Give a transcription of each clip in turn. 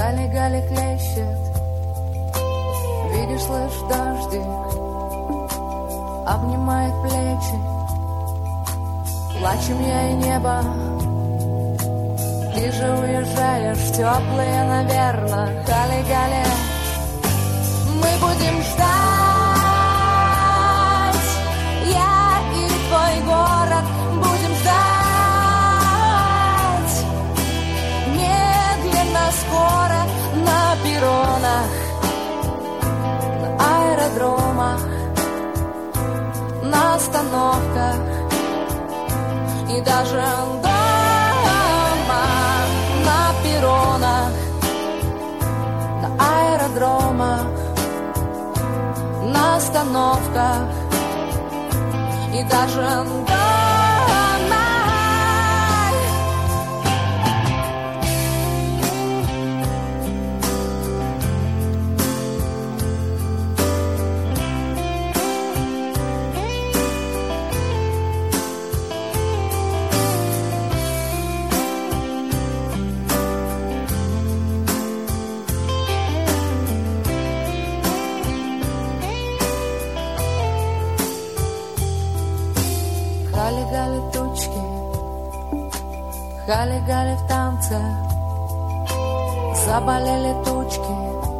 Гали-гали хлещет, видишь, слышь, дождик обнимает плечи. Плачем я и небо, ты же уезжаешь, теплые, наверное. Гали-гали, мы будем ждать, я и твой город будем ждать. Медленно, скоро на перронах, на аэродромах, на остановках и даже дома, на перронах, на аэродромах, на остановках и даже дома. Гали-гали тучки, гали-гали в танце, заболели тучки,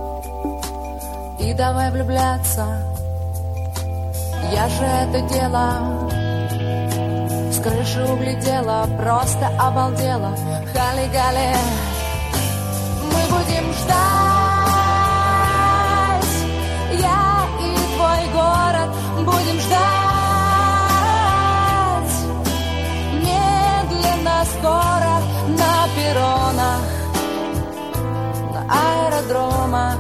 и давай влюбляться. Я же это дело с крыши углядела, просто обалдела. Гали-гали, мы будем ждать, я и твой город будем ждать. Скоро на перронах, на аэродромах,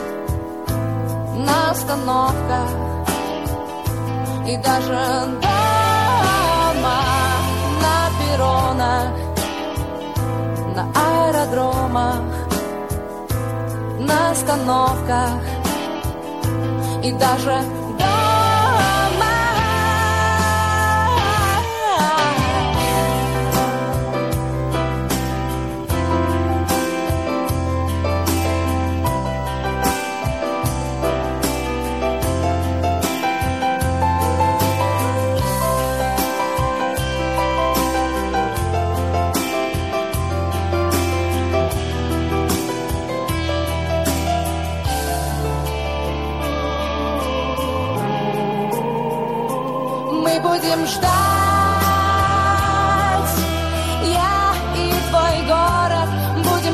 на остановках и даже дома, на перронах, на аэродромах, на остановках и даже будем ждать, я и твой город будем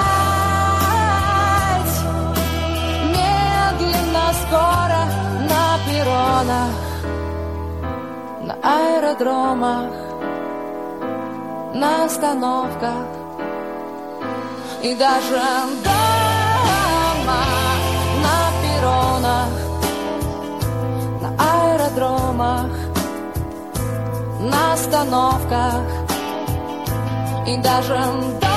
ждать. Медленно, скоро на перронах, на аэродромах, на остановках и даже дома, на перронах, на аэродромах, на остановках и даже